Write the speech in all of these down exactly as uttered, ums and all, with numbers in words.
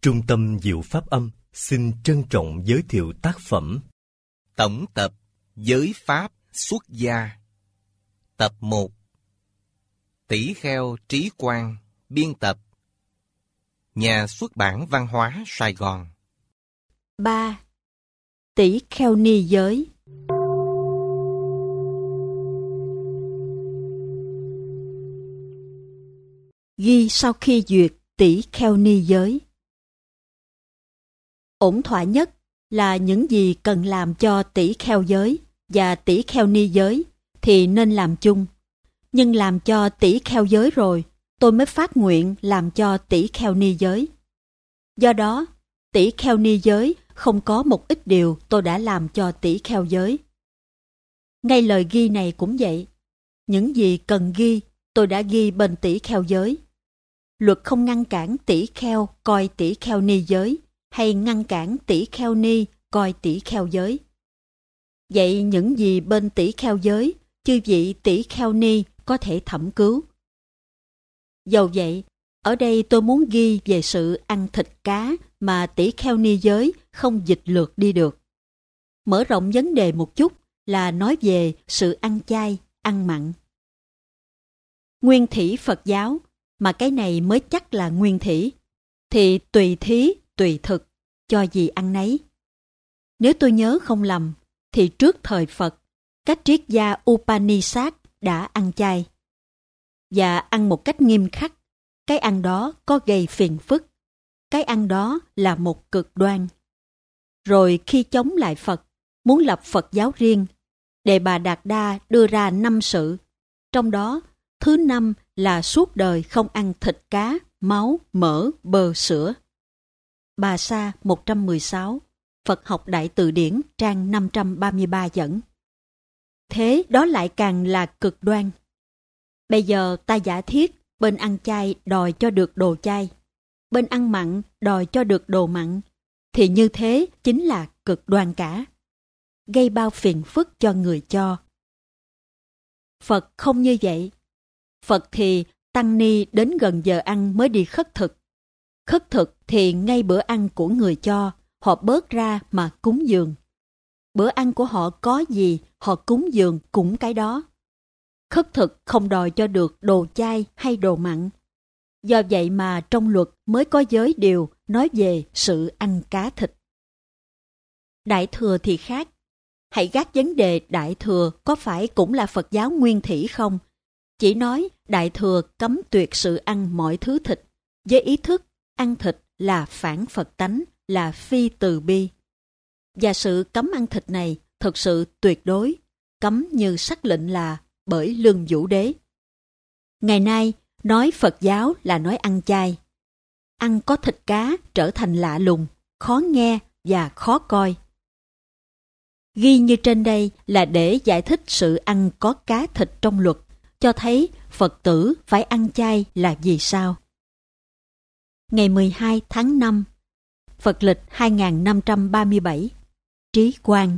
Trung tâm Diệu Pháp Âm xin trân trọng giới thiệu tác phẩm Tổng tập Giới Pháp Xuất Gia. Tập một. Tỷ Kheo Trí Quang, biên tập. Nhà xuất bản Văn hóa Sài Gòn. ba. Tỷ Kheo Ni Giới. Ghi sau khi duyệt Tỷ Kheo Ni Giới. Ổn thỏa nhất là những gì cần làm cho tỷ kheo giới và tỷ kheo ni giới thì nên làm chung. Nhưng làm cho tỷ kheo giới rồi, tôi mới phát nguyện làm cho tỷ kheo ni giới. Do đó, tỷ kheo ni giới không có một ít điều tôi đã làm cho tỷ kheo giới. Ngay lời ghi này cũng vậy. Những gì cần ghi, tôi đã ghi bên tỷ kheo giới. Luật không ngăn cản tỷ kheo coi tỷ kheo ni giới, hay ngăn cản tỷ kheo ni coi tỷ kheo giới. Vậy những gì bên tỷ kheo giới, chư vị tỷ kheo ni có thể thẩm cứu. Dầu vậy, ở đây tôi muốn ghi về sự ăn thịt cá mà tỷ kheo ni giới không dịch lược đi được. Mở rộng vấn đề một chút là nói về sự ăn chay, ăn mặn. Nguyên thủy Phật giáo, mà cái này mới chắc là nguyên thủy, thì tùy thí, tùy thực, cho gì ăn nấy. Nếu tôi nhớ không lầm, thì trước thời Phật, các triết gia Upanishad đã ăn chay. Và ăn một cách nghiêm khắc, cái ăn đó có gây phiền phức. Cái ăn đó là một cực đoan. Rồi khi chống lại Phật, muốn lập Phật giáo riêng, Đề Bà Đạt Đa đưa ra năm sự. Trong đó, thứ năm là suốt đời không ăn thịt cá, máu, mỡ, bơ, sữa. Bà Sa một trăm mười sáu, Phật học Đại Từ Điển, trang năm trăm ba mươi ba dẫn. Thế đó lại càng là cực đoan. Bây giờ ta giả thiết bên ăn chay đòi cho được đồ chay, bên ăn mặn đòi cho được đồ mặn, thì như thế chính là cực đoan cả. Gây bao phiền phức cho người cho. Phật không như vậy. Phật thì tăng ni đến gần giờ ăn mới đi khất thực. Khất thực thì ngay bữa ăn của người cho, họ bớt ra mà cúng dường. Bữa ăn của họ có gì, họ cúng dường cũng cái đó. Khất thực không đòi cho được đồ chay hay đồ mặn. Do vậy mà trong luật mới có giới điều nói về sự ăn cá thịt. Đại thừa thì khác. Hãy gác vấn đề Đại thừa có phải cũng là Phật giáo nguyên thủy không? Chỉ nói Đại thừa cấm tuyệt sự ăn mọi thứ thịt, với ý thức ăn thịt là phản Phật tánh, là phi từ bi. Và sự cấm ăn thịt này thật sự tuyệt đối, cấm như sắc lệnh là bởi Lương Vũ Đế. Ngày nay, nói Phật giáo là nói ăn chay. Ăn có thịt cá trở thành lạ lùng, khó nghe và khó coi. Ghi như trên đây là để giải thích sự ăn có cá thịt trong luật, cho thấy Phật tử phải ăn chay là vì sao. Ngày mười hai tháng năm, Phật lịch hai nghìn năm trăm ba mươi bảy, Trí Quang.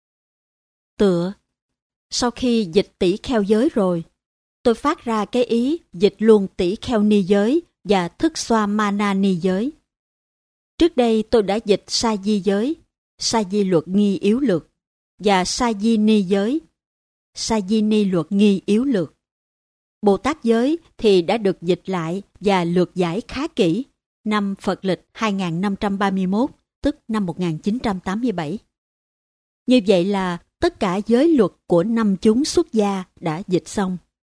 Tựa, sau khi dịch tỷ kheo giới rồi, tôi phát ra cái ý dịch luôn tỷ kheo ni giới và thức xoa mana ni giới. Trước đây tôi đã dịch sa di giới, sa di luật nghi yếu lược, và sa di ni giới, sa di ni luật nghi yếu lược. Bồ Tát giới thì đã được dịch lại và lược giải khá kỹ năm Phật lịch hai nghìn năm trăm ba mươi mốt, tức năm một nghìn chín trăm tám mươi bảy. Như vậy là tất cả giới luật của năm chúng xuất gia đã dịch xong.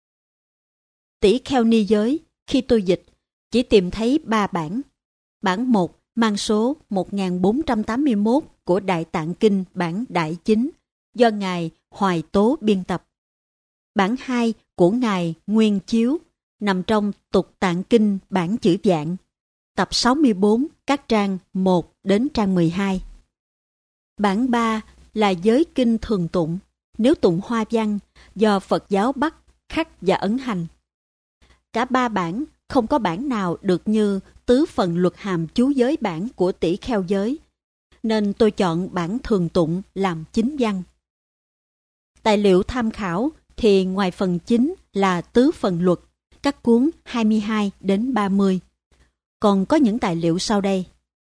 Tỷ kheo ni giới, khi tôi dịch, chỉ tìm thấy ba bản. Bản một mang số một nghìn bốn trăm tám mươi mốt của Đại Tạng Kinh bản Đại Chính, do Ngài Hoài Tố biên tập. Bản hai của Ngài Nguyên Chiếu, nằm trong Tục Tạng Kinh bản chữ Vạn, tập sáu mươi bốn, các trang một đến trang mười hai. Bản ba là giới kinh thường tụng, nếu tụng hoa văn, do Phật giáo Bắc khắc và ấn hành. Cả ba bản không có bản nào được như tứ phần luật hàm chú giới bản của tỷ kheo giới, nên tôi chọn bản thường tụng làm chính văn. Tài liệu tham khảo thì ngoài phần chính là tứ phần luật, các cuốn hai mươi hai đến ba mươi. Còn có những tài liệu sau đây.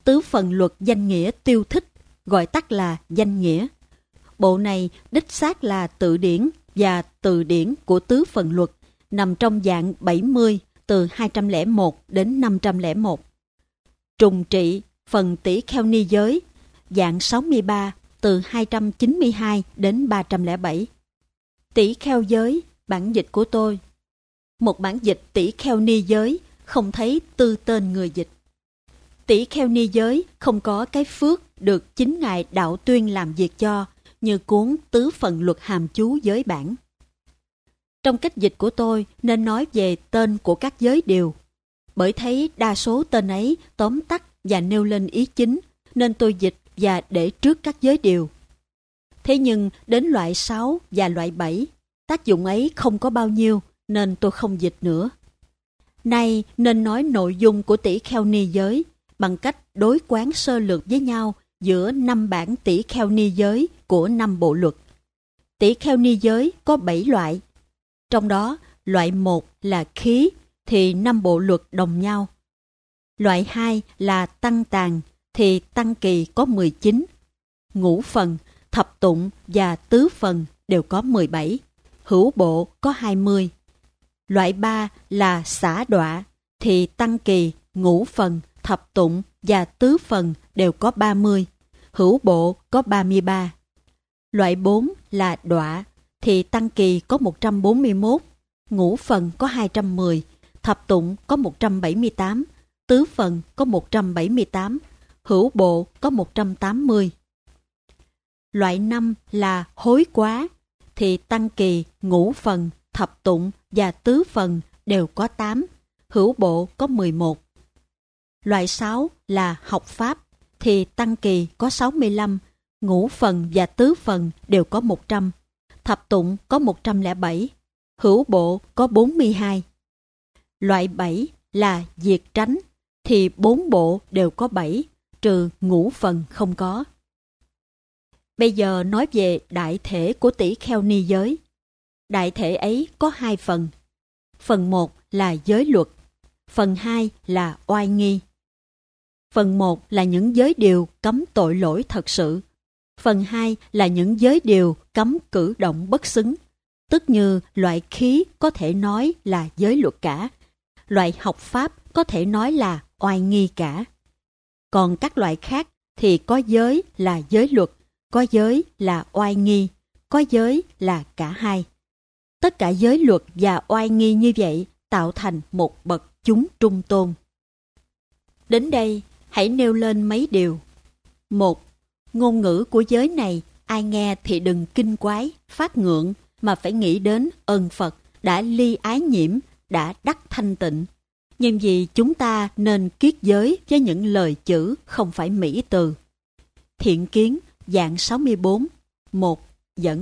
Tứ Phần Luật Danh Nghĩa Tiêu Thích, gọi tắt là Danh Nghĩa. Bộ này đích xác là tự điển và từ điển của Tứ Phần Luật, nằm trong dạng bảy mươi từ hai trăm lẻ một đến năm trăm lẻ một. Trùng trị phần tỷ kheo ni giới, dạng sáu mươi ba từ hai trăm chín mươi hai đến ba trăm lẻ bảy. Tỷ kheo giới, bản dịch của tôi. Một bản dịch tỷ kheo ni giới, không thấy tư tên người dịch. Tỷ kheo ni giới không có cái phước được chính Ngài Đạo Tuyên làm việc cho, như cuốn Tứ Phần Luật hàm chú giới bản. Trong cách dịch của tôi nên nói về tên của các giới điều. Bởi thấy đa số tên ấy tóm tắt và nêu lên ý chính, nên tôi dịch và để trước các giới điều. Thế nhưng đến loại sáu và loại bảy, tác dụng ấy không có bao nhiêu, nên tôi không dịch nữa. Nay nên nói nội dung của tỷ kheo ni giới bằng cách đối quán sơ lược với nhau giữa năm bản tỷ kheo ni giới của năm bộ luật. Tỷ kheo ni giới có bảy loại. Trong đó, loại một là khí thì năm bộ luật đồng nhau. Loại hai là tăng tàn thì tăng kỳ có mười chín. Ngũ phần, thập tụng và tứ phần đều có mười bảy. Hữu bộ có hai mươi. Loại ba là xả đọa thì tăng kỳ, ngũ phần, thập tụng và tứ phần đều có ba mươi. Hữu bộ có ba mươi ba. Loại bốn là đọa thì tăng kỳ có một trăm bốn mươi mốt, ngũ phần có hai trăm mười, thập tụng có một trăm bảy mươi tám, tứ phần có một trăm bảy mươi tám, hữu bộ có một trăm tám mươi. Loại năm là hối quá thì tăng kỳ, ngũ phần, thập tụng và tứ phần đều có tám, hữu bộ có mười một. Loại sáu là học pháp thì tăng kỳ có sáu mươi lăm, ngũ phần và tứ phần đều có một trăm, thập tụng có một trăm lẻ bảy, hữu bộ có bốn mươi hai. Loại bảy là diệt tránh thì bốn bộ đều có bảy, trừ ngũ phần không có. Bây giờ nói về đại thể của tỷ kheo ni giới. Đại thể ấy có hai phần. Phần một là giới luật, phần hai là oai nghi. Phần một là những giới điều cấm tội lỗi thật sự. Phần hai là những giới điều cấm cử động bất xứng. Tức như loại khí có thể nói là giới luật cả, loại học pháp có thể nói là oai nghi cả. Còn các loại khác thì có giới là giới luật, có giới là oai nghi, có giới là cả hai. Tất cả giới luật và oai nghi như vậy tạo thành một bậc chúng trung tôn. Đến đây, hãy nêu lên mấy điều. Một, ngôn ngữ của giới này ai nghe thì đừng kinh quái, phát ngượng, mà phải nghĩ đến ơn Phật đã ly ái nhiễm, đã đắc thanh tịnh. Nhưng vì chúng ta nên kiết giới với những lời chữ không phải mỹ từ. Thiện Kiến, dạng sáu mươi bốn, một, dẫn.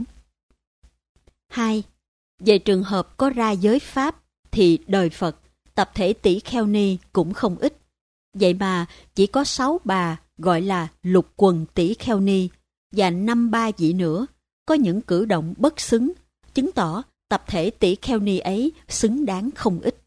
Hai, về trường hợp có ra giới Pháp thì đời Phật, tập thể tỷ kheo ni cũng không ít. Vậy mà chỉ có sáu bà gọi là lục quần tỷ kheo ni và năm ba vị nữa có những cử động bất xứng, chứng tỏ tập thể tỷ kheo ni ấy xứng đáng không ít.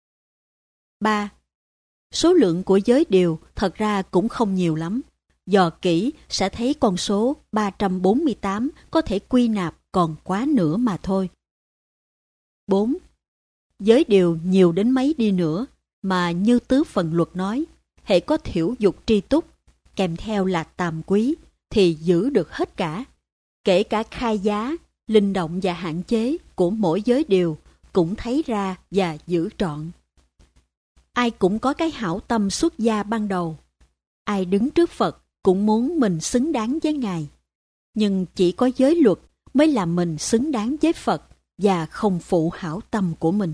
Ba, số lượng của giới điều thật ra cũng không nhiều lắm. Dò kỹ sẽ thấy con số ba trăm bốn mươi tám có thể quy nạp còn quá nửa mà thôi. Bốn, giới điều nhiều đến mấy đi nữa mà như tứ phần luật nói, hễ có thiểu dục tri túc kèm theo là tàm quý thì giữ được hết cả. Kể cả khai giá, linh động và hạn chế của mỗi giới điều cũng thấy ra và giữ trọn. Ai cũng có cái hảo tâm xuất gia ban đầu. Ai đứng trước Phật cũng muốn mình xứng đáng với Ngài. Nhưng chỉ có giới luật mới làm mình xứng đáng với Phật và không phụ hảo tâm của mình.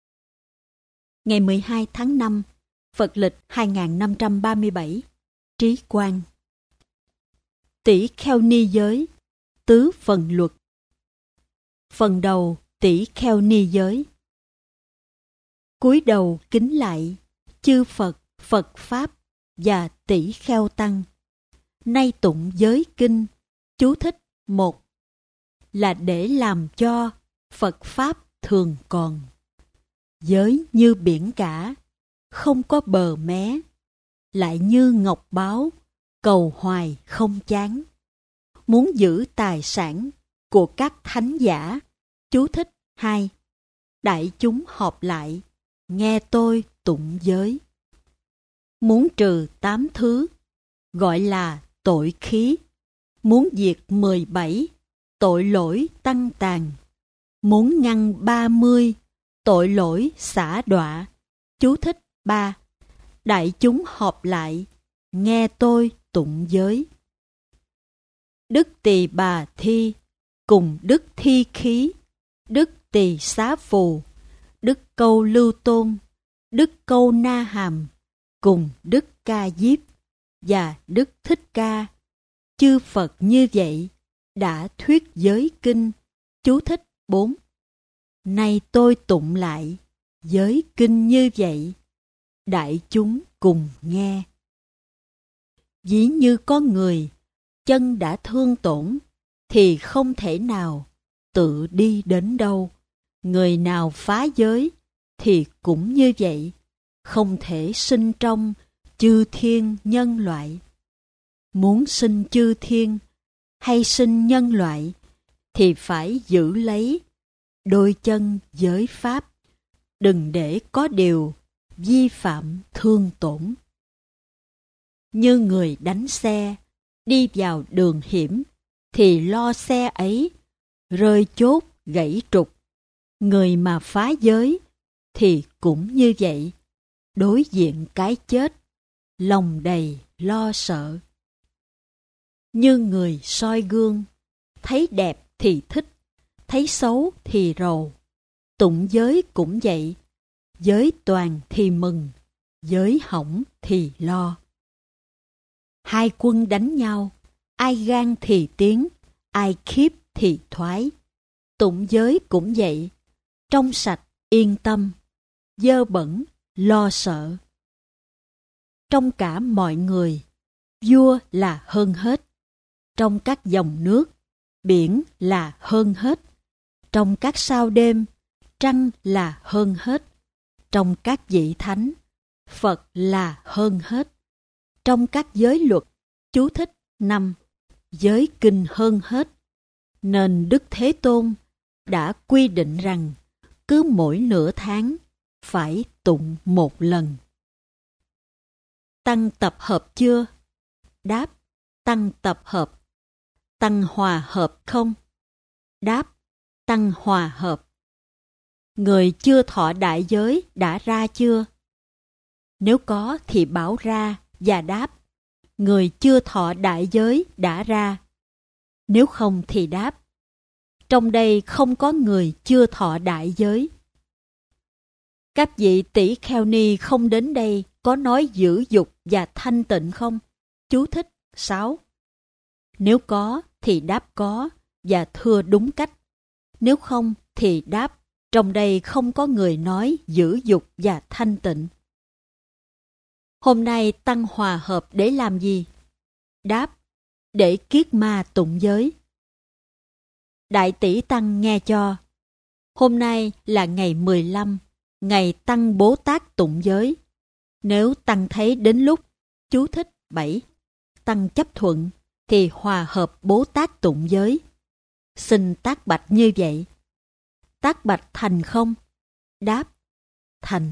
Ngày mười hai tháng năm, Phật lịch hai nghìn năm trăm ba mươi bảy, Trí Quang. Tỷ kheo ni giới, tứ phần luật. Phần đầu tỷ kheo ni giới. Cúi đầu kính lạy chư Phật, Phật Pháp và tỷ kheo tăng. Nay tụng giới kinh, chú thích một là để làm cho Phật Pháp thường còn. Giới như biển cả, không có bờ mé, lại như ngọc báu, cầu hoài không chán. Muốn giữ tài sản của các thánh giả. Chú thích hai. Đại chúng họp lại, nghe tôi tụng giới. Muốn trừ tám thứ, gọi là tội khí. Muốn diệt mười bảy, tội lỗi tăng tàn. Muốn ngăn ba mươi, tội lỗi xả đọa. Chú thích ba. Đại chúng họp lại, nghe tôi tụng giới. Đức Tỳ Bà Thi cùng Đức Thi Khí, Đức Tỳ Xá Phù, Đức Câu Lưu Tôn, Đức Câu Na Hàm cùng Đức Ca Diếp và Đức Thích Ca, chư Phật như vậy đã thuyết giới kinh. Chú thích bốn. Nay tôi tụng lại giới kinh như vậy, đại chúng cùng nghe. Ví như có người chân đã thương tổn thì không thể nào tự đi đến đâu. Người nào phá giới thì cũng như vậy, không thể sinh trong chư thiên nhân loại. Muốn sinh chư thiên hay sinh nhân loại thì phải giữ lấy đôi chân giới pháp, đừng để có điều vi phạm thương tổn. Như người đánh xe, đi vào đường hiểm, thì lo xe ấy rơi chốt gãy trục. Người mà phá giới thì cũng như vậy, đối diện cái chết, lòng đầy lo sợ. Như người soi gương, thấy đẹp thì thích, thấy xấu thì rầu. Tụng giới cũng vậy, giới toàn thì mừng, giới hỏng thì lo. Hai quân đánh nhau, ai gan thì tiến, ai khiếp thì thoái. Tụng giới cũng vậy, trong sạch yên tâm, dơ bẩn lo sợ. Trong cả mọi người, vua là hơn hết. Trong các dòng nước, biển là hơn hết. Trong các sao đêm, trăng là hơn hết. Trong các vị thánh, Phật là hơn hết. Trong các giới luật, chú thích năm, giới kinh hơn hết. Nên Đức Thế Tôn đã quy định rằng cứ mỗi nửa tháng phải tụng một lần. Tăng tập hợp chưa? Đáp, tăng tập hợp. Tăng hòa hợp không? Đáp, tăng hòa hợp. Người chưa thọ đại giới đã ra chưa? Nếu có thì bảo ra và đáp, người chưa thọ đại giới đã ra. Nếu không thì đáp, trong đây không có người chưa thọ đại giới. Các vị tỷ kheo ni không đến đây có nói giữ dục và thanh tịnh không? Chú thích sáu. Nếu có thì đáp có và thưa đúng cách. Nếu không thì đáp, trong đây không có người nói giữ dục và thanh tịnh. Hôm nay tăng hòa hợp để làm gì? Đáp, để kiết ma tụng giới. Đại tỷ tăng nghe cho. Hôm nay là ngày mười lăm, ngày tăng Bố Tát tụng giới. Nếu tăng thấy đến lúc, chú thích bảy, tăng chấp thuận, thì hòa hợp Bố Tát tụng giới. Xin tác bạch như vậy. Tác bạch thành không? Đáp, thành.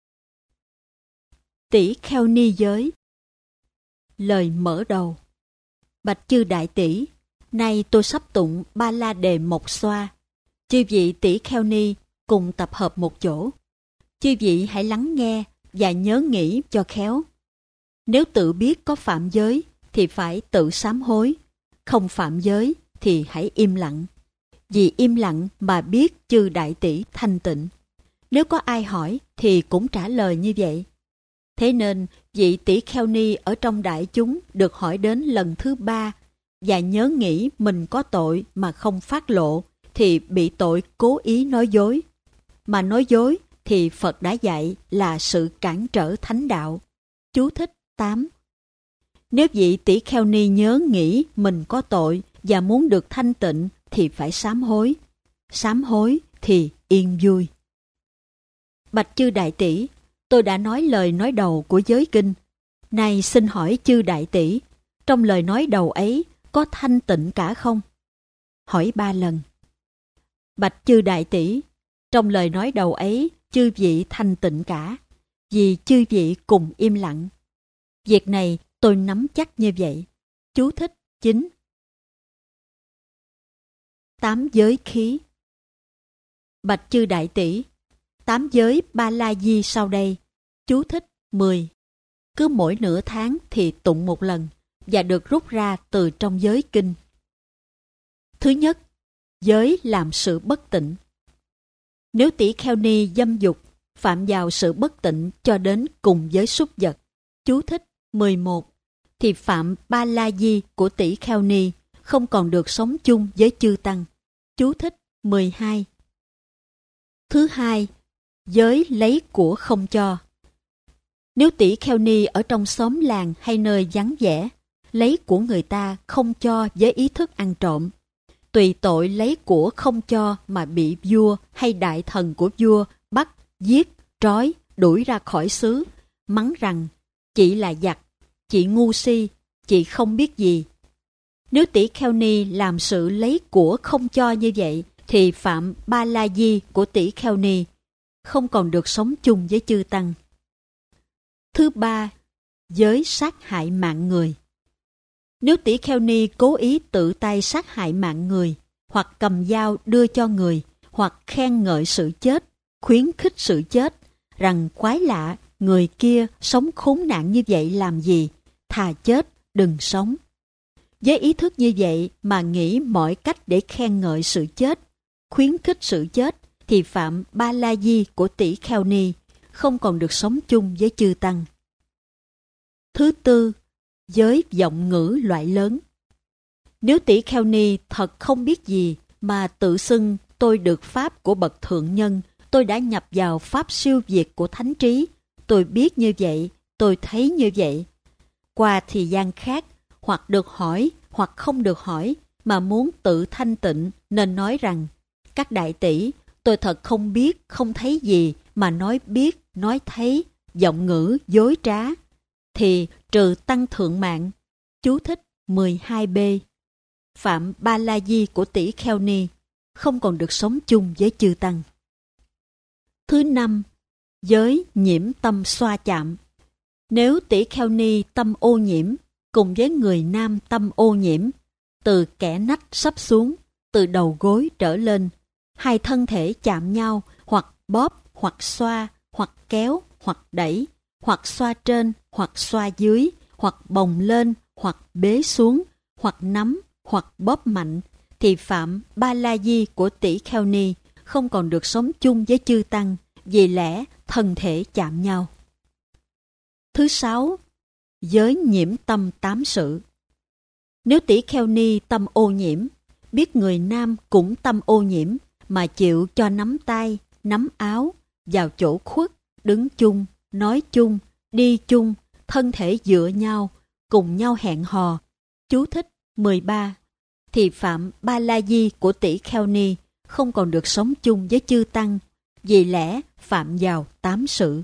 Tỷ kheo ni giới. Lời mở đầu. Bạch chư đại tỷ, nay tôi sắp tụng Ba La Đề Mộc Xoa. Chư vị tỷ kheo ni cùng tập hợp một chỗ. Chư vị hãy lắng nghe và nhớ nghĩ cho khéo. Nếu tự biết có phạm giới thì phải tự sám hối. Không phạm giới thì hãy im lặng. Vì im lặng mà biết chư đại tỷ thanh tịnh. Nếu có ai hỏi thì cũng trả lời như vậy. Thế nên vị tỷ kheo ni ở trong đại chúng được hỏi đến lần thứ ba và nhớ nghĩ mình có tội mà không phát lộ thì bị tội cố ý nói dối. Mà nói dối thì Phật đã dạy là sự cản trở thánh đạo. Chú thích tám. Nếu vị tỷ kheo ni nhớ nghĩ mình có tội và muốn được thanh tịnh thì phải sám hối. Sám hối thì yên vui. Bạch chư đại tỷ, tôi đã nói lời nói đầu của giới kinh. Nay xin hỏi chư đại tỷ, trong lời nói đầu ấy có thanh tịnh cả không? Hỏi ba lần. Bạch chư đại tỷ, trong lời nói đầu ấy chư vị thanh tịnh cả, vì chư vị cùng im lặng. Việc này tôi nắm chắc như vậy. Chú thích chín. Tám giới khí. Bạch chư đại tỷ, tám giới ba la di sau đây. Chú thích mười. Cứ mỗi nửa tháng thì tụng một lần và được rút ra từ trong giới kinh. Thứ nhất, giới làm sự bất tịnh. Nếu tỷ kheo ni dâm dục phạm vào sự bất tịnh cho đến cùng với súc vật, chú thích mười một, thì phạm ba la di của tỷ kheo ni, không còn được sống chung với chư tăng. Chú thích mười hai. Thứ hai, giới lấy của không cho. Nếu tỷ kheo ni ở trong xóm làng hay nơi vắng vẻ, lấy của người ta không cho với ý thức ăn trộm, tùy tội lấy của không cho mà bị vua hay đại thần của vua bắt, giết, trói, đuổi ra khỏi xứ, mắng rằng chị là giặc, chị ngu si, chị không biết gì. Nếu tỷ kheo ni làm sự lấy của không cho như vậy, thì phạm ba la di của tỷ kheo ni, không còn được sống chung với chư tăng. Thứ ba, giới sát hại mạng người. Nếu tỷ kheo ni cố ý tự tay sát hại mạng người, hoặc cầm dao đưa cho người, hoặc khen ngợi sự chết, khuyến khích sự chết, rằng quái lạ, người kia sống khốn nạn như vậy làm gì, thà chết, đừng sống. Với ý thức như vậy mà nghĩ mọi cách để khen ngợi sự chết, khuyến khích sự chết, thì phạm ba la di của tỷ kheo ni, không còn được sống chung với chư tăng. Thứ tư, giới vọng ngữ loại lớn. Nếu tỷ kheo ni thật không biết gì mà tự xưng tôi được pháp của bậc thượng nhân, tôi đã nhập vào pháp siêu việt của thánh trí, tôi biết như vậy, tôi thấy như vậy. Qua thời gian khác, hoặc được hỏi hoặc không được hỏi, mà muốn tự thanh tịnh nên nói rằng: các đại tỷ, tôi thật không biết, không thấy gì mà nói biết, nói thấy, vọng ngữ dối trá, thì trừ tăng thượng mạng. Chú thích mười hai b. Phạm ba la di của tỷ kheo ni, không còn được sống chung với chư tăng. Thứ năm, giới nhiễm tâm xoa chạm. Nếu tỷ kheo ni tâm ô nhiễm, cùng với người nam tâm ô nhiễm, từ kẽ nách sắp xuống, từ đầu gối trở lên, hai thân thể chạm nhau, hoặc bóp, hoặc xoa, hoặc kéo, hoặc đẩy, hoặc xoa trên, hoặc xoa dưới, hoặc bồng lên, hoặc bế xuống, hoặc nắm, hoặc bóp mạnh, thì phạm ba la di của tỷ kheo ni, không còn được sống chung với chư tăng, vì lẽ thân thể chạm nhau. Thứ sáu, giới nhiễm tâm tám sự. Nếu tỷ kheo ni tâm ô nhiễm, biết người nam cũng tâm ô nhiễm, mà chịu cho nắm tay, nắm áo, vào chỗ khuất, đứng chung, nói chung, đi chung, thân thể dựa nhau, cùng nhau hẹn hò. Chú thích mười ba. Thì phạm ba la di của tỷ kheo ni, không còn được sống chung với chư tăng, vì lẽ phạm vào tám sự.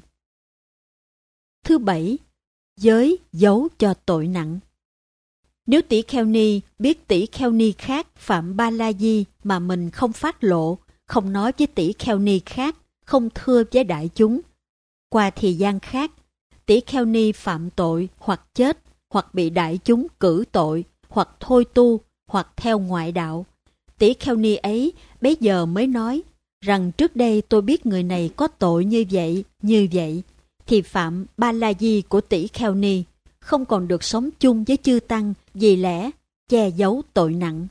Thứ bảy, giới giấu cho tội nặng. Nếu tỷ kheo ni biết tỷ kheo ni khác phạm ba la di mà mình không phát lộ, không nói với tỷ kheo ni khác, không thưa với đại chúng, qua thời gian khác, tỷ kheo ni phạm tội hoặc chết, hoặc bị đại chúng cử tội, hoặc thôi tu, hoặc theo ngoại đạo, tỷ kheo ni ấy bấy giờ mới nói rằng trước đây tôi biết người này có tội như vậy, như vậy, thì phạm ba la di của tỷ kheo ni, không còn được sống chung với chư tăng, vì lẽ che giấu tội nặng.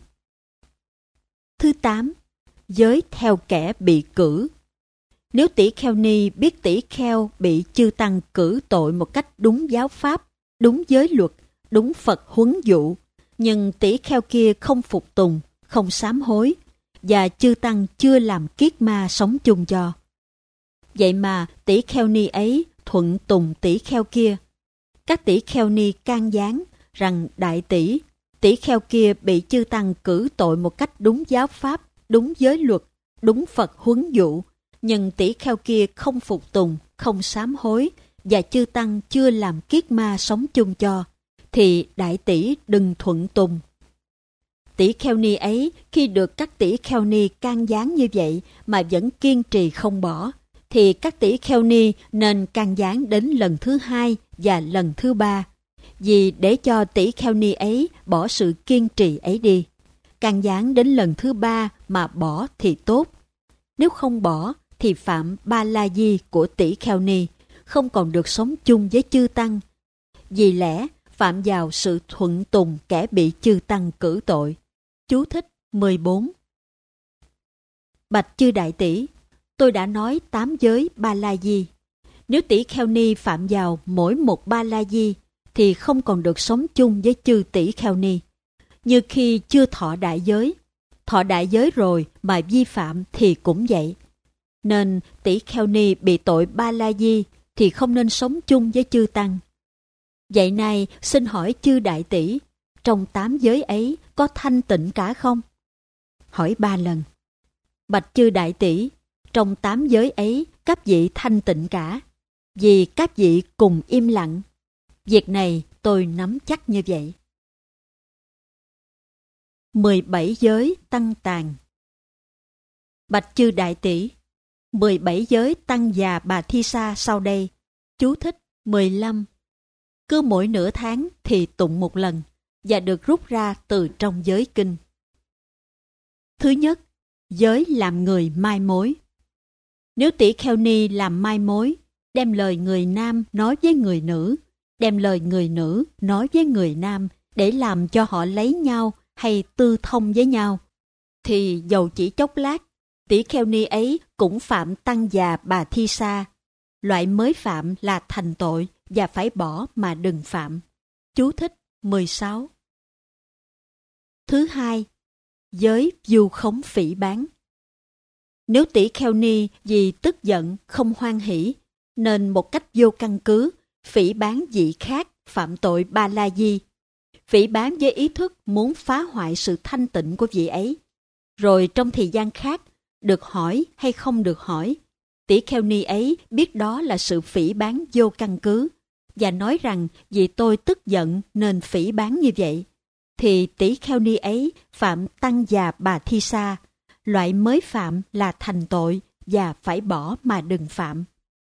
Thứ tám, giới theo kẻ bị cử. Nếu tỷ kheo ni biết tỷ kheo bị chư tăng cử tội một cách đúng giáo pháp, đúng giới luật, đúng Phật huấn dụ, nhưng tỷ kheo kia không phục tùng, không sám hối, và chư tăng chưa làm kiết ma sống chung cho. Vậy mà tỷ kheo ni ấy thuận tùng tỷ kheo kia. Các tỷ kheo ni can gián rằng đại tỷ, tỷ kheo kia bị chư tăng cử tội một cách đúng giáo pháp, đúng giới luật, đúng Phật huấn dụ, nhưng tỷ kheo kia không phục tùng, không sám hối, và chư tăng chưa làm kiết ma sống chung cho, thì đại tỷ đừng thuận tùng. Tỷ kheo ni ấy khi được các tỷ kheo ni can gián như vậy mà vẫn kiên trì không bỏ, thì các tỷ kheo ni nên can gián đến lần thứ hai và lần thứ ba, vì để cho tỷ kheo ni ấy bỏ sự kiên trì ấy đi. Can gián đến lần thứ ba mà bỏ thì tốt. Nếu không bỏ thì phạm ba la di của tỷ kheo ni, không còn được sống chung với chư tăng. Vì lẽ phạm vào sự thuận tùng kẻ bị chư tăng cử tội. Chú thích mười bốn. Bạch chư đại tỷ, tôi đã nói tám giới ba la di. Nếu tỷ kheo ni phạm vào mỗi một ba la di thì không còn được sống chung với chư tỷ kheo ni. Như khi chưa thọ đại giới, thọ đại giới rồi mà vi phạm thì cũng vậy. Nên tỷ kheo ni bị tội ba la di thì không nên sống chung với chư tăng. Vậy này xin hỏi chư đại tỷ, trong tám giới ấy có thanh tịnh cả không? Hỏi ba lần. Bạch chư đại tỷ, trong tám giới ấy các vị thanh tịnh cả, vì các vị cùng im lặng. Việc này tôi nắm chắc như vậy. mười bảy giới tăng tàn. Bạch chư đại tỷ, mười bảy giới tăng già bà thi sa sau đây. Chú thích mười lăm. Cứ mỗi nửa tháng thì tụng một lần và được rút ra từ trong giới kinh. Thứ nhất, giới làm người mai mối. Nếu tỷ kheo ni làm mai mối, đem lời người nam nói với người nữ, đem lời người nữ nói với người nam để làm cho họ lấy nhau hay tư thông với nhau, thì dầu chỉ chốc lát, tỷ kheo ni ấy cũng phạm tăng già bà thi sa. Loại mới phạm là thành tội và phải bỏ mà đừng phạm. Chú thích mười sáu. Thứ hai, giới vu khống phỉ báng. Nếu tỷ kheo ni vì tức giận không hoan hỷ, nên một cách vô căn cứ phỉ báng vị khác phạm tội ba la di. Phỉ báng với ý thức muốn phá hoại sự thanh tịnh của vị ấy. Rồi trong thời gian khác, được hỏi hay không được hỏi, tỷ kheo ni ấy biết đó là sự phỉ báng vô căn cứ và nói rằng vì tôi tức giận nên phỉ báng như vậy, thì tỷ kheo ni ấy phạm tăng già bà thi sa. Loại mới phạm là thành tội và phải bỏ mà đừng phạm.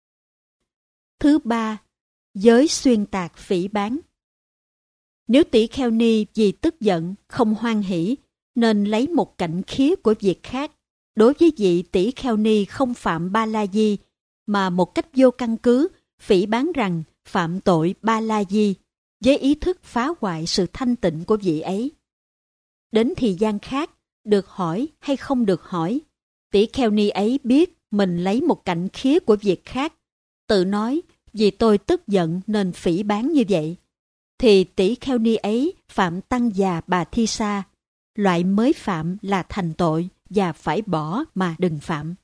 Thứ ba, giới xuyên tạc phỉ báng. Nếu tỷ kheo ni vì tức giận không hoan hỷ nên lấy một cảnh khía của việc khác, đối với vị tỷ kheo ni không phạm ba la di mà một cách vô căn cứ phỉ báng rằng phạm tội ba la di, với ý thức phá hoại sự thanh tịnh của vị ấy. Đến thời gian khác, được hỏi hay không được hỏi, tỷ kheo ni ấy biết mình lấy một cảnh khía của việc khác, tự nói vì tôi tức giận nên phỉ báng như vậy, thì tỷ kheo ni ấy phạm tăng già bà thi sa. Loại mới phạm là thành tội và phải bỏ mà đừng phạm.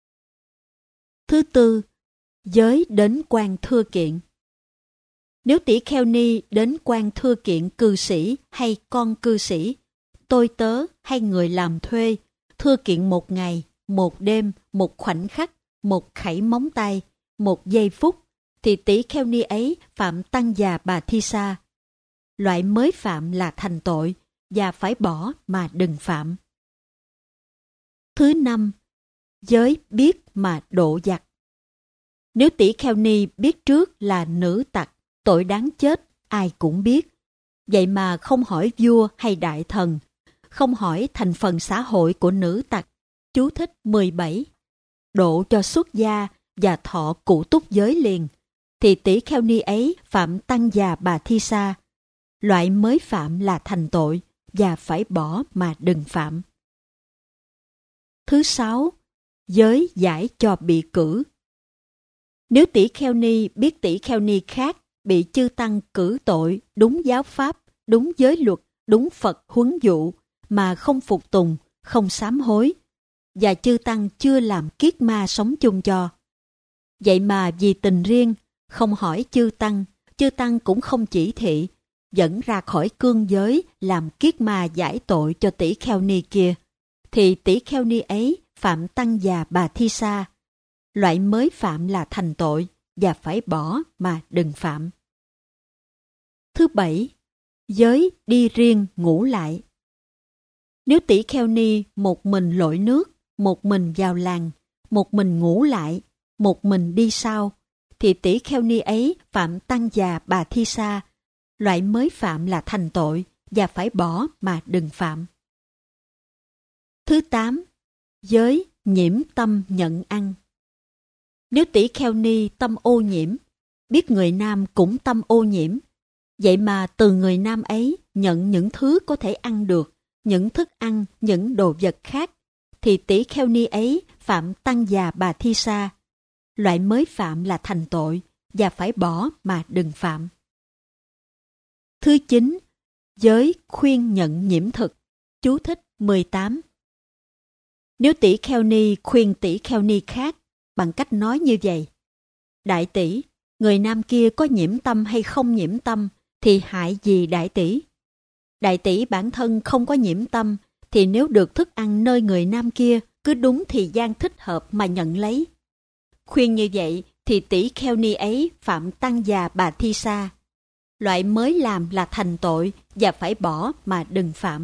Thứ tư, giới đến quan thưa kiện. Nếu tỷ kheo ni đến quan thưa kiện cư sĩ hay con cư sĩ, tôi tớ hay người làm thuê, thưa kiện một ngày, một đêm, một khoảnh khắc, một khẩy móng tay, một giây phút, thì tỷ kheo ni ấy phạm tăng già bà thi sa. Loại mới phạm là thành tội và phải bỏ mà đừng phạm. Thứ năm, giới biết mà độ giặc. Nếu tỷ kheo ni biết trước là nữ tặc, tội đáng chết, ai cũng biết. Vậy mà không hỏi vua hay đại thần, không hỏi thành phần xã hội của nữ tặc. Chú thích mười bảy. Độ cho xuất gia và thọ cụ túc giới liền, thì tỷ kheo ni ấy phạm tăng già bà thi sa. Loại mới phạm là thành tội và phải bỏ mà đừng phạm. Thứ sáu, giới giải cho bị cử. Nếu tỷ kheo ni biết tỷ kheo ni khác bị chư tăng cử tội đúng giáo pháp, đúng giới luật, đúng Phật huấn dụ mà không phục tùng, không sám hối, và chư tăng chưa làm kiết ma sống chung cho. Vậy mà vì tình riêng, không hỏi chư tăng, chư tăng cũng không chỉ thị, dẫn ra khỏi cương giới làm kiết ma giải tội cho tỷ kheo ni kia, thì tỷ kheo ni ấy phạm tăng già bà thi sa. Loại mới phạm là thành tội và phải bỏ mà đừng phạm. Thứ bảy, giới đi riêng ngủ lại. Nếu tỷ kheo ni một mình lội nước, một mình vào làng, một mình ngủ lại, một mình đi sau, thì tỷ kheo ni ấy phạm tăng già bà thi sa, loại mới phạm là thành tội và phải bỏ mà đừng phạm. Thứ tám, giới nhiễm tâm nhận ăn. Nếu tỷ kheo ni tâm ô nhiễm, biết người nam cũng tâm ô nhiễm, vậy mà từ người nam ấy nhận những thứ có thể ăn được, những thức ăn, những đồ vật khác, thì tỷ kheo ni ấy phạm tăng già bà thi sa, loại mới phạm là thành tội và phải bỏ mà đừng phạm. Thứ chín, giới khuyên nhận nhiễm thực. Chú thích mười tám. Nếu tỷ kheo ni khuyên tỷ kheo ni khác bằng cách nói như vậy: đại tỷ, người nam kia có nhiễm tâm hay không nhiễm tâm thì hại gì đại tỷ? Đại tỷ bản thân không có nhiễm tâm, thì nếu được thức ăn nơi người nam kia, cứ đúng thời gian thích hợp mà nhận lấy. Khuyên như vậy thì tỷ kheo ni ấy phạm tăng già bà thi sa, loại mới làm là thành tội và phải bỏ mà đừng phạm.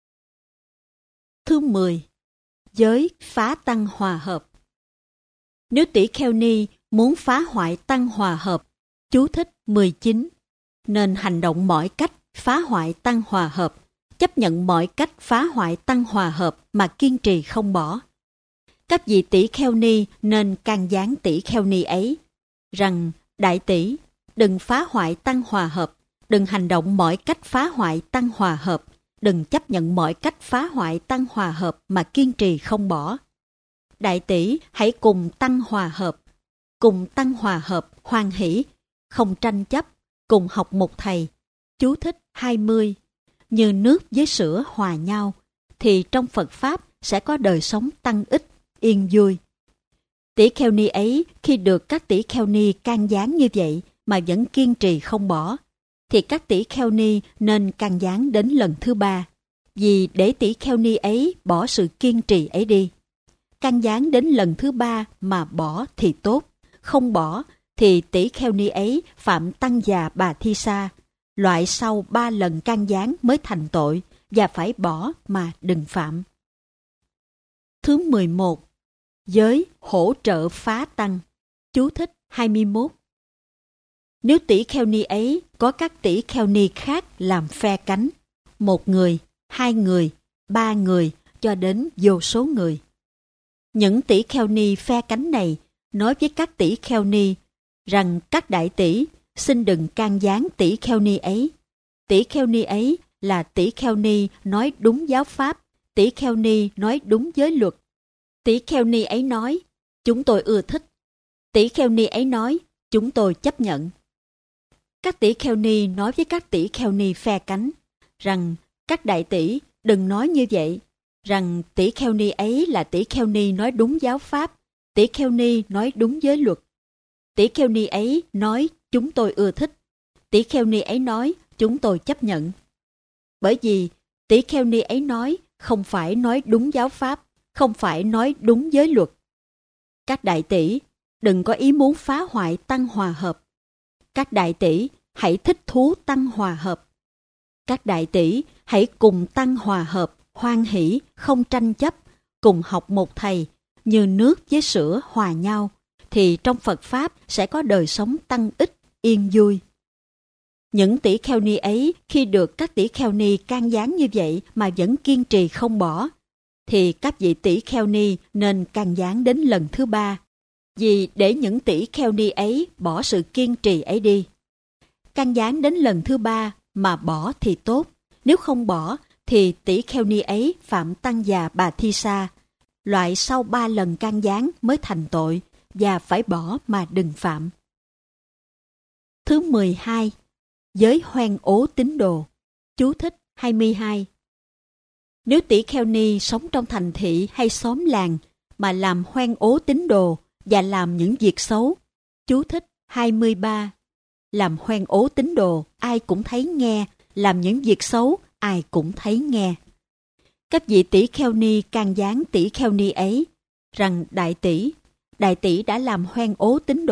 Thứ mười, giới phá tăng hòa hợp. Nếu tỷ kheo ni muốn phá hoại tăng hòa hợp, chú thích mười chín, nên hành động mọi cách phá hoại tăng hòa hợp, chấp nhận mọi cách phá hoại tăng hòa hợp mà kiên trì không bỏ. Các vị tỷ kheo ni nên can gián tỷ kheo ni ấy rằng: đại tỷ, đừng phá hoại tăng hòa hợp, đừng hành động mọi cách phá hoại tăng hòa hợp, đừng chấp nhận mọi cách phá hoại tăng hòa hợp mà kiên trì không bỏ. Đại tỷ hãy cùng tăng hòa hợp, cùng tăng hòa hợp hoan hỷ, không tranh chấp, cùng học một thầy. Chú thích hai mươi. Như nước với sữa hòa nhau, thì trong Phật Pháp sẽ có đời sống tăng ích, yên vui. Tỷ kheo ni ấy khi được các tỷ kheo ni can gián như vậy mà vẫn kiên trì không bỏ, thì các tỷ kheo ni nên can gián đến lần thứ ba, vì để tỷ kheo ni ấy bỏ sự kiên trì ấy đi. Can gián đến lần thứ ba mà bỏ thì tốt, không bỏ thì tỷ kheo ni ấy phạm tăng già bà thi sa, loại sau ba lần can gián mới thành tội và phải bỏ mà đừng phạm. Thứ mười một, giới hỗ trợ phá tăng. Chú thích hai mươi mốt. Nếu tỷ kheo ni ấy có các tỷ kheo ni khác làm phe cánh, một người, hai người, ba người, cho đến vô số người. Những tỷ kheo ni phe cánh này nói với các tỷ kheo ni rằng: các đại tỷ, xin đừng can gián tỷ kheo ni ấy. Tỷ kheo ni ấy là tỷ kheo ni nói đúng giáo pháp, tỷ kheo ni nói đúng giới luật. Tỷ kheo ni ấy nói: chúng tôi ưa thích. Tỷ kheo ni ấy nói: chúng tôi chấp nhận. Các tỷ kheo ni nói với các tỷ kheo ni phe cánh rằng: các đại tỷ, đừng nói như vậy, rằng tỷ kheo ni ấy là tỷ kheo ni nói đúng giáo pháp, tỷ kheo ni nói đúng giới luật. Tỷ kheo ni ấy nói: chúng tôi ưa thích. Tỷ kheo ni ấy nói: chúng tôi chấp nhận. Bởi vì tỷ kheo ni ấy nói không phải nói đúng giáo pháp, không phải nói đúng giới luật. Các đại tỷ, đừng có ý muốn phá hoại tăng hòa hợp. Các đại tỷ, hãy thích thú tăng hòa hợp. Các đại tỷ, hãy cùng tăng hòa hợp, hoan hỷ, không tranh chấp, cùng học một thầy, như nước với sữa hòa nhau, thì trong Phật Pháp sẽ có đời sống tăng ích, yên vui. Những tỷ kheo ni ấy khi được các tỷ kheo ni can gián như vậy mà vẫn kiên trì không bỏ, thì các vị tỷ kheo ni nên can gián đến lần thứ ba, vì để những tỷ kheo ni ấy bỏ sự kiên trì ấy đi. Can gián đến lần thứ ba mà bỏ thì tốt, nếu không bỏ thì tỷ kheo ni ấy phạm tăng già bà thi sa, loại sau ba lần can gián mới thành tội và phải bỏ mà đừng phạm. Thứ mười hai, giới hoen ố tín đồ. Chú thích hai mươi hai. Nếu tỷ kheo ni sống trong thành thị hay xóm làng mà làm hoen ố tín đồ và làm những việc xấu. Chú thích hai mươi ba. Làm hoen ố tín đồ ai cũng thấy nghe, làm những việc xấu ai cũng thấy nghe. Các vị tỷ kheo ni can gián tỷ kheo ni ấy rằng: đại tỷ, đại tỷ đã làm hoen ố tín đồ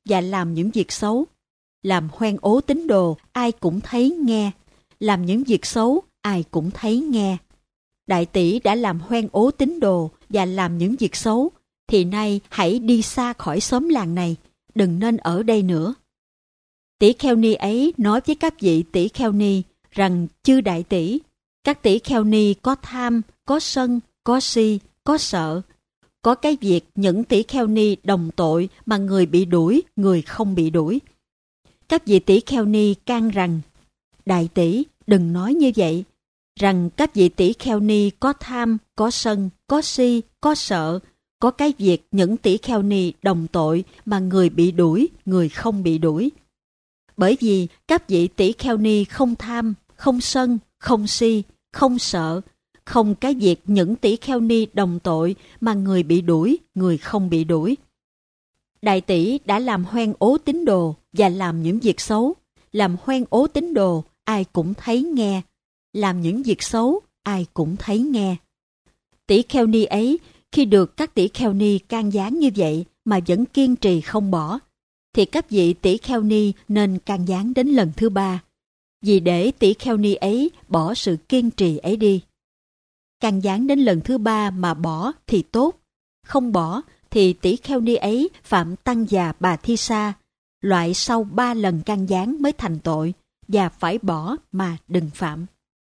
và làm những việc xấu. Làm hoen ố tín đồ, ai cũng thấy nghe. Làm những việc xấu, ai cũng thấy nghe. Đại tỷ đã làm hoen ố tín đồ và làm những việc xấu, thì nay hãy đi xa khỏi xóm làng này, đừng nên ở đây nữa. Tỷ kheo ni ấy nói với các vị tỷ kheo ni rằng: chư đại tỷ, các tỷ kheo ni có tham, có sân, có si, có sợ. Có cái việc những tỷ kheo ni đồng tội mà người bị đuổi, người không bị đuổi. Các vị tỷ kheo ni can rằng: đại tỷ, đừng nói như vậy. Rằng các vị tỷ kheo ni có tham, có sân, có si, có sợ. Có cái việc những tỷ kheo ni đồng tội mà người bị đuổi, người không bị đuổi. Bởi vì các vị tỷ kheo ni không tham, không sân, không si, không sợ, không cái việc những tỷ kheo ni đồng tội mà người bị đuổi, người không bị đuổi. Đại tỷ đã làm hoen ố tín đồ và làm những việc xấu. Làm hoen ố tín đồ, ai cũng thấy nghe. Làm những việc xấu, ai cũng thấy nghe. Tỷ kheo ni ấy, khi được các tỷ kheo ni can gián như vậy mà vẫn kiên trì không bỏ, thì các vị tỷ kheo ni nên can gián đến lần thứ ba, vì để tỷ kheo ni ấy bỏ sự kiên trì ấy đi. Can gián đến lần thứ ba mà bỏ thì tốt, không bỏ thì tỷ kheo ni ấy phạm tăng già bà thi sa, loại sau ba lần can gián mới thành tội, và phải bỏ mà đừng phạm.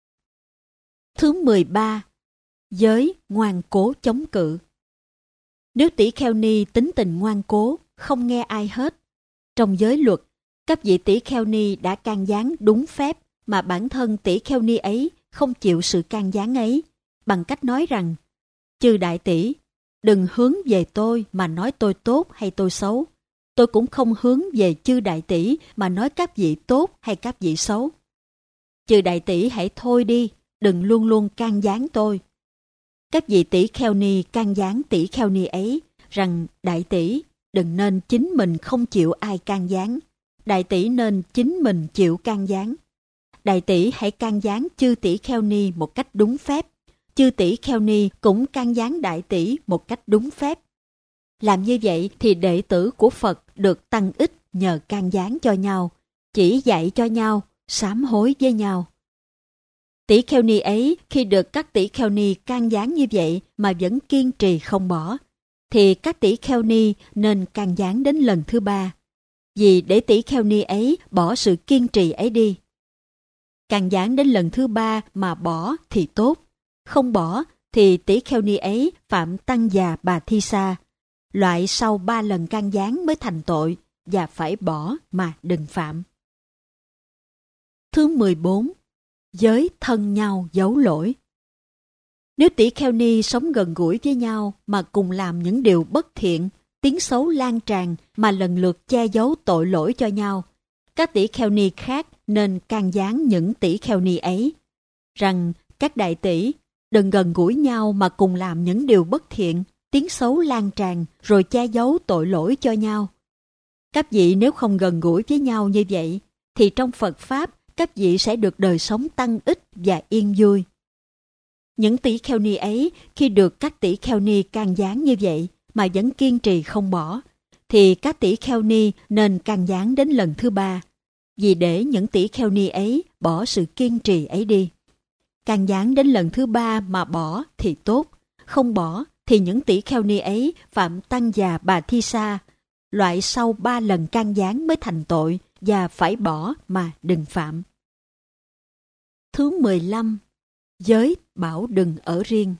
Thứ mười ba. Giới ngoan cố chống cự. Nếu tỷ kheo ni tính tình ngoan cố, không nghe ai hết, trong giới luật, các vị tỷ kheo ni đã can gián đúng phép mà bản thân tỷ kheo ni ấy không chịu sự can gián ấy, bằng cách nói rằng: chư đại tỷ, đừng hướng về tôi mà nói tôi tốt hay tôi xấu. Tôi cũng không hướng về chư đại tỷ mà nói các vị tốt hay các vị xấu. Chư đại tỷ hãy thôi đi, đừng luôn luôn can gián tôi. Các vị tỷ kheo ni can gián tỷ kheo ni ấy rằng: đại tỷ, đừng nên chính mình không chịu ai can gián. Đại tỷ nên chính mình chịu can gián. Đại tỷ hãy can gián chư tỷ kheo ni một cách đúng phép. Chư tỷ kheo ni cũng can gián đại tỷ một cách đúng phép. Làm như vậy thì đệ tử của Phật được tăng ích nhờ can gián cho nhau, chỉ dạy cho nhau, sám hối với nhau. Tỷ kheo ni ấy khi được các tỷ kheo ni can gián như vậy mà vẫn kiên trì không bỏ, thì các tỷ kheo ni nên can gián đến lần thứ ba, vì để tỷ kheo ni ấy bỏ sự kiên trì ấy đi. Can gián đến lần thứ ba mà bỏ thì tốt, không bỏ thì tỷ kheo ni ấy phạm tăng già bà thi sa, loại sau ba lần can gián mới thành tội, và phải bỏ mà đừng phạm. Thứ mười bốn. Giới thân nhau giấu lỗi. Nếu tỷ kheo ni sống gần gũi với nhau mà cùng làm những điều bất thiện, tiếng xấu lan tràn mà lần lượt che giấu tội lỗi cho nhau, các tỷ kheo ni khác nên can gián những tỷ kheo ni ấy rằng: các đại tỷ, đừng gần gũi nhau mà cùng làm những điều bất thiện, tiếng xấu lan tràn rồi che giấu tội lỗi cho nhau. Các vị nếu không gần gũi với nhau như vậy, thì trong Phật Pháp các vị sẽ được đời sống tăng ích và yên vui. Những tỷ kheo ni ấy khi được các tỷ kheo ni can gián như vậy mà vẫn kiên trì không bỏ, thì các tỷ kheo ni nên can gián đến lần thứ ba, vì để những tỷ kheo ni ấy bỏ sự kiên trì ấy đi. Can gián đến lần thứ ba mà bỏ thì tốt, không bỏ thì những tỷ kheo ni ấy phạm tăng già bà thi sa, loại sau ba lần can gián mới thành tội, và phải bỏ mà đừng phạm. Thứ mười lăm. Giới bảo đừng ở riêng.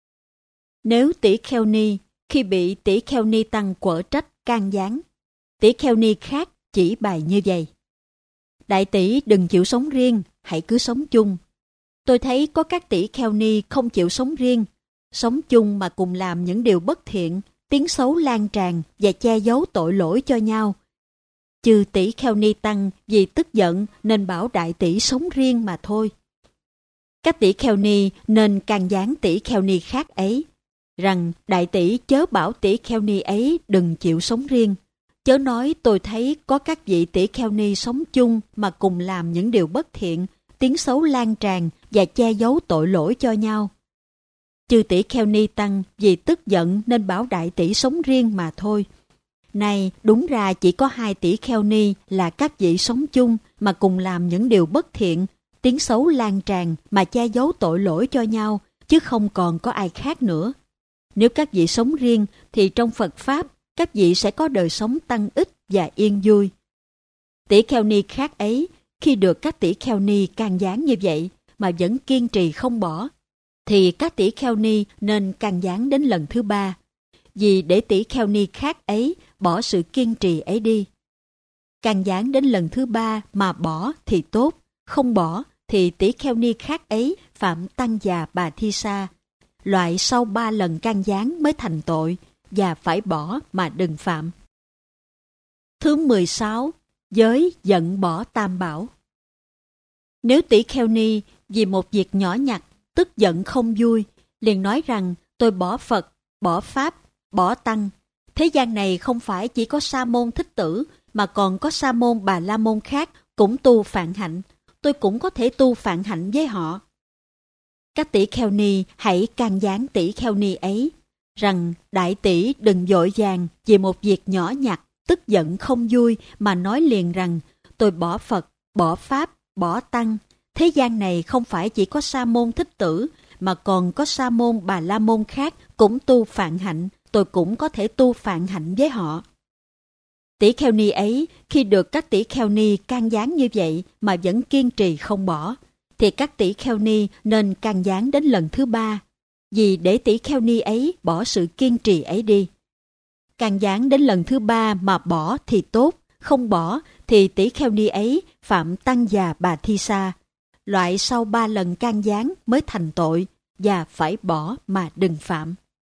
Nếu tỷ kheo ni khi bị tỷ kheo ni tăng quở trách can gián, tỷ kheo ni khác chỉ bài như vậy: đại tỷ đừng chịu sống riêng, hãy cứ sống chung. Tôi thấy có các tỷ kheo ni không chịu sống riêng, sống chung mà cùng làm những điều bất thiện, tiếng xấu lan tràn và che giấu tội lỗi cho nhau. Chư tỷ kheo ni tăng vì tức giận nên bảo đại tỷ sống riêng mà thôi. Các tỷ kheo ni nên can gián tỷ kheo ni khác ấy rằng: đại tỷ chớ bảo tỷ kheo ni ấy đừng chịu sống riêng, chớ nói tôi thấy có các vị tỷ kheo ni sống chung mà cùng làm những điều bất thiện, tiếng xấu lan tràn và che giấu tội lỗi cho nhau. Chư tỷ kheo ni tăng vì tức giận nên bảo đại tỷ sống riêng mà thôi. Nay đúng ra chỉ có hai tỷ kheo ni là các vị sống chung mà cùng làm những điều bất thiện, tiếng xấu lan tràn mà che giấu tội lỗi cho nhau, chứ không còn có ai khác nữa. Nếu các vị sống riêng thì trong Phật Pháp, các vị sẽ có đời sống tăng ích và yên vui. Tỷ kheo ni khác ấy, khi được các tỷ kheo ni can gián như vậy mà vẫn kiên trì không bỏ, thì các tỷ kheo ni nên can gián đến lần thứ ba, vì để tỷ kheo ni khác ấy bỏ sự kiên trì ấy đi. Can gián đến lần thứ ba mà bỏ thì tốt, không bỏ thì tỷ kheo ni khác ấy phạm tăng già bà thi sa. Loại sau ba lần can gián mới thành tội, và phải bỏ mà đừng phạm. Thứ mười sáu, giới giận bỏ tam bảo. Nếu tỷ kheo ni vì một việc nhỏ nhặt, tức giận không vui, liền nói rằng tôi bỏ Phật, bỏ Pháp, bỏ Tăng. Thế gian này không phải chỉ có Sa môn Thích Tử, mà còn có Sa môn Bà La môn khác cũng tu phạn hạnh. Tôi cũng có thể tu phạn hạnh với họ. Các tỷ kheo ni hãy can gián tỷ kheo ni ấy, rằng đại tỷ đừng vội vàng vì một việc nhỏ nhặt, tức giận không vui mà nói liền rằng tôi bỏ Phật, bỏ Pháp, bỏ Tăng. Thế gian này không phải chỉ có Sa môn Thích Tử, mà còn có Sa môn Bà La môn khác cũng tu phạn hạnh, tôi cũng có thể tu phạn hạnh với họ. Tỷ kheo ni ấy, khi được các tỷ kheo ni can gián như vậy mà vẫn kiên trì không bỏ, thì các tỷ kheo ni nên can gián đến lần thứ ba, vì để tỷ kheo ni ấy bỏ sự kiên trì ấy đi. Can gián đến lần thứ ba mà bỏ thì tốt, không bỏ thì tỷ kheo ni ấy phạm tăng già bà thi sa. Loại sau ba lần can gián mới thành tội, và phải bỏ mà đừng phạm.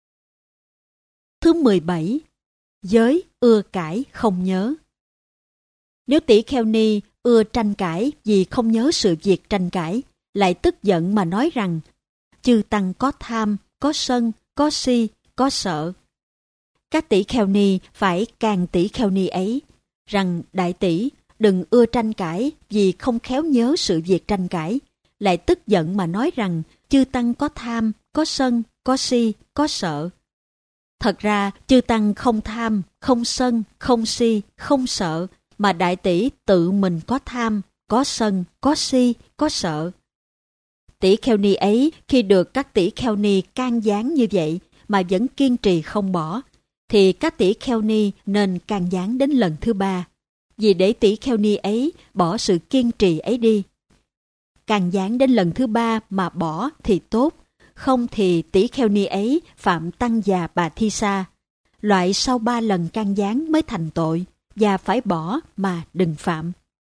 Thứ mười bảy, giới ưa cãi không nhớ. Nếu tỷ kheo ni ưa tranh cãi vì không nhớ sự việc tranh cãi, lại tức giận mà nói rằng chư tăng có tham, có sân, có si, có sợ. Các tỷ kheo ni phải can tỷ kheo ni ấy, rằng đại tỷ đừng ưa tranh cãi vì không khéo nhớ sự việc tranh cãi, lại tức giận mà nói rằng chư tăng có tham, có sân, có si, có sợ. Thật ra chư tăng không tham, không sân, không si, không sợ, mà đại tỷ tự mình có tham, có sân, có si, có sợ. Tỷ kheo ni ấy khi được các tỷ kheo ni can gián như vậy mà vẫn kiên trì không bỏ, thì các tỷ kheo ni nên can gián đến lần thứ ba, vì để tỷ kheo ni ấy bỏ sự kiên trì ấy đi. Can gián đến lần thứ ba mà bỏ thì tốt, không thì tỷ kheo ni ấy phạm tăng già bà thi sa. Loại sau ba lần can gián mới thành tội, và phải bỏ mà đừng phạm.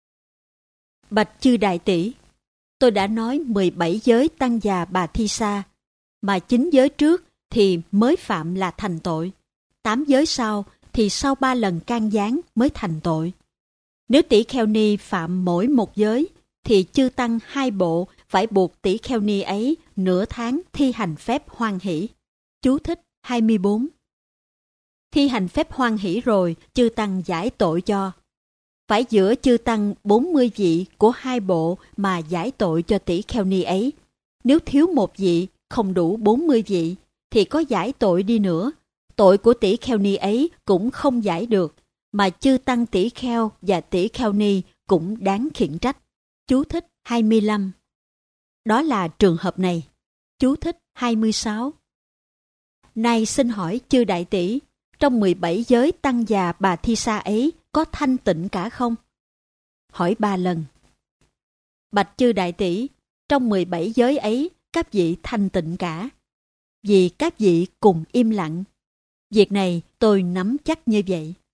Bạch chư đại tỷ, tôi đã nói mười bảy giới tăng già bà thi sa, mà chín giới trước thì mới phạm là thành tội, tám giới sau thì sau ba lần can gián mới thành tội. Nếu tỷ kheo ni phạm mỗi một giới, thì chư tăng hai bộ phải buộc tỷ kheo ni ấy nửa tháng thi hành phép hoan hỷ. Chú thích hai mươi bốn. Thi hành phép hoan hỷ rồi, chư tăng giải tội cho. Phải giữa chư tăng bốn mươi vị của hai bộ mà giải tội cho tỷ kheo ni ấy. Nếu thiếu một vị, không đủ bốn mươi vị, thì có giải tội đi nữa, tội của tỷ kheo ni ấy cũng không giải được, mà chư tăng tỷ kheo và tỷ kheo ni cũng đáng khiển trách. Chú thích hai mươi lăm. Đó là trường hợp này. Chú thích hai mươi sáu. Nay xin hỏi chư đại tỷ, trong mười bảy giới tăng già bà thi sa ấy có thanh tịnh cả không? Hỏi ba lần. Bạch chư đại tỷ, trong mười bảy giới ấy các vị thanh tịnh cả, vì các vị cùng im lặng. Việc này tôi nắm chắc như vậy.